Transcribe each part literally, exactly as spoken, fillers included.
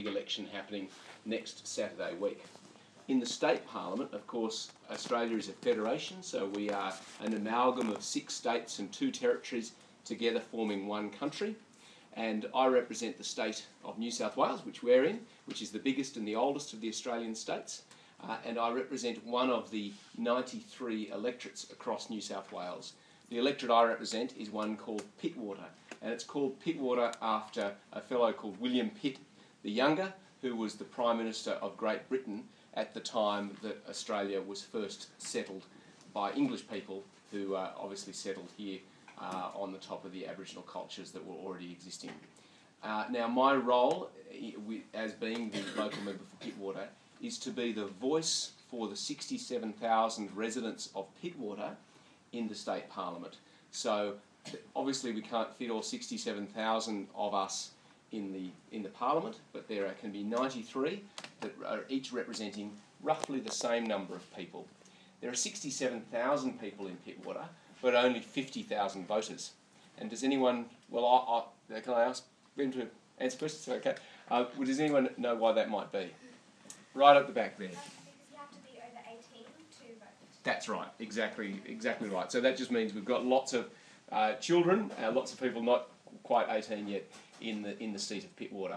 election happening next Saturday week. In the state parliament, of course, Australia is a federation, so we are an amalgam of six states and two territories together forming one country. And I represent the state of New South Wales, which we're in, which is the biggest and the oldest of the Australian states. Uh, and I represent one of the ninety-three electorates across New South Wales. The electorate I represent is one called Pittwater, and it's called Pittwater after a fellow called William Pitt the Younger, who was the Prime Minister of Great Britain at the time that Australia was first settled by English people who uh, obviously settled here uh, on the top of the Aboriginal cultures that were already existing. Uh, now my role as being the local member for Pittwater is to be the voice for the sixty-seven thousand residents of Pittwater in the state parliament. So obviously we can't fit all sixty-seven thousand of us in the in the parliament, but there are, can be ninety-three that are each representing roughly the same number of people. There are sixty-seven thousand people in Pittwater, but only fifty thousand voters. And does anyone, well, I, I, can I ask them to answer questions? Okay. Uh, well, does anyone know why that might be? Right at the back there. Because you have to be over eighteen to vote. That's right, exactly, exactly right. So that just means we've got lots of uh, children, uh, lots of people not quite eighteen yet in the in the seat of Pittwater.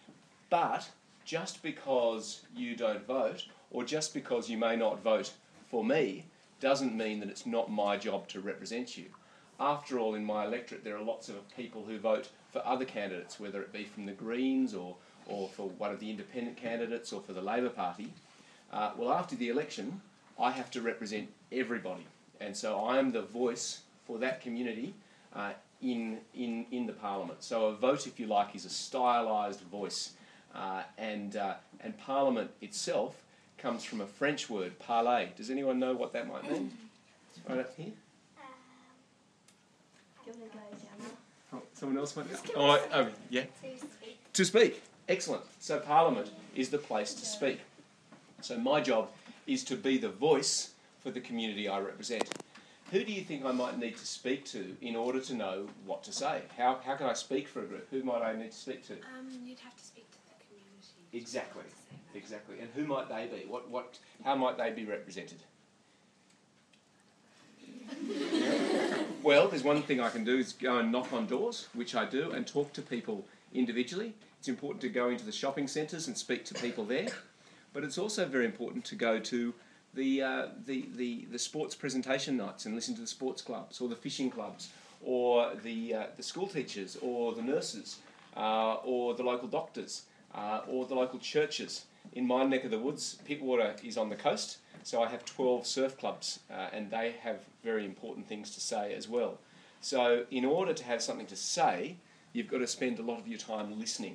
But just because you don't vote, or just because you may not vote for me, doesn't mean that it's not my job to represent you. After all, in my electorate, there are lots of people who vote for other candidates, whether it be from the Greens or or for one of the independent candidates or for the Labor Party. Uh, well, after the election, I have to represent everybody. And so I am the voice for that community uh, in, in, in the Parliament. So a vote, if you like, is a stylised voice. Uh, and, uh, and Parliament itself comes from a French word, parler. Does anyone know what that might mean? Right up here? Oh, someone else might know? Oh, oh, yeah. To speak. To speak. Excellent. So Parliament is the place to speak. So my job is to be the voice for the community I represent. Who do you think I might need to speak to in order to know what to say? How, how can I speak for a group? Who might I need to speak to? Um, you'd have to speak to the community. Exactly. Exactly. And who might they be? What, what, how might they be represented? Well, there's one thing I can do is go and knock on doors, which I do, and talk to people individually. It's important to go into the shopping centres and speak to people there, but it's also very important to go to the, uh, the, the, the sports presentation nights and listen to the sports clubs or the fishing clubs or the, uh, the school teachers or the nurses uh, or the local doctors uh, or the local churches. In my neck of the woods, Pittwater is on the coast, so I have twelve surf clubs uh, and they have very important things to say as well. So in order to have something to say, you've got to spend a lot of your time listening.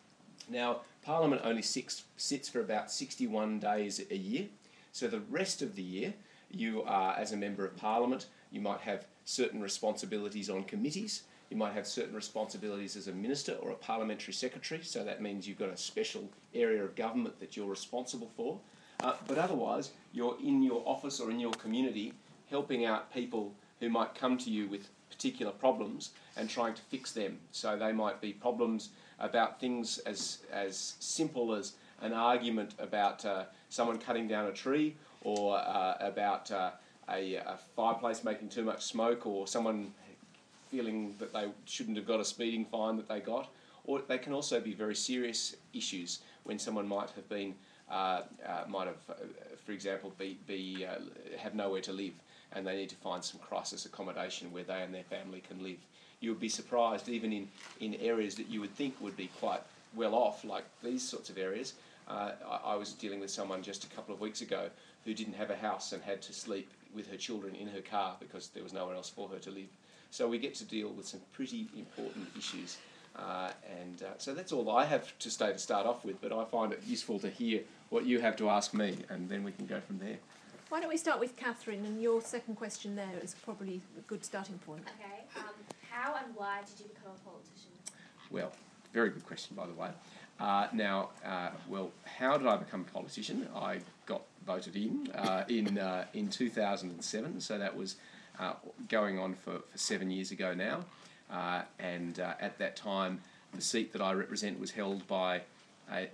Now, Parliament only six, sits for about sixty-one days a year, so the rest of the year you are, as a Member of Parliament, you might have certain responsibilities on committees, you might have certain responsibilities as a Minister or a Parliamentary Secretary, so that means you've got a special area of government that you're responsible for, uh, but otherwise you're in your office or in your community helping out people who might come to you with particular problems and trying to fix them. So they might be problems about things as as simple as an argument about uh, someone cutting down a tree, or uh, about uh, a, a fireplace making too much smoke, or someone feeling that they shouldn't have got a speeding fine that they got. Or they can also be very serious issues when someone might have been, uh, uh, might have, uh, for example, be, be uh, have nowhere to live, and they need to find some crisis accommodation where they and their family can live. You would be surprised, even in, in areas that you would think would be quite well off, like these sorts of areas. Uh, I, I was dealing with someone just a couple of weeks ago who didn't have a house and had to sleep with her children in her car because there was nowhere else for her to live. So we get to deal with some pretty important issues. Uh, and uh, so that's all I have to say to start off with, but I find it useful to hear what you have to ask me, and then we can go from there. Why don't we start with Catherine, and your second question there is probably a good starting point. Okay. Um, how and why did you become a politician? Well, very good question, by the way. Uh, now, uh, well, how did I become a politician? I got voted in uh, in uh, in two thousand seven, so that was uh, going on for, for seven years ago now. Uh, and uh, at that time, the seat that I represent was held by a